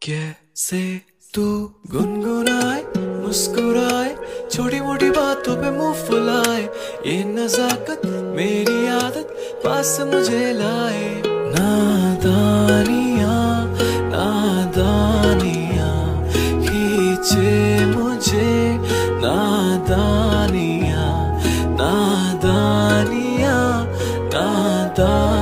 कैसे तू गुनगुनाए मुस्कुराए छोटी मोटी बातों पे मुंह फुलाए, ये नजाकत मेरी आदत पास मुझे लाए। नादानियाँ नादानियाँ खींचे मुझे, नादानियाँ नादानियाँ नादानियाँ।